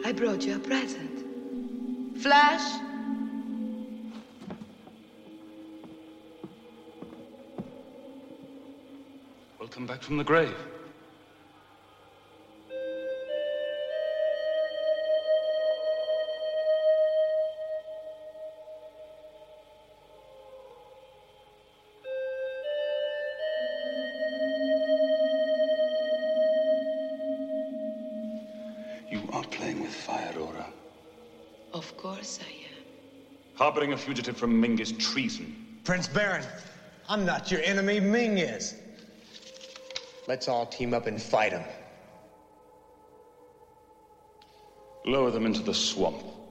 I brought you a present. Flash? Welcome back from the grave. You are playing with fire, Aura. Of course I am. Harboring a fugitive from Ming is treason. Prince Baron, I'm not your enemy, Ming is. Let's all team up and fight him. Lower them into the swamp.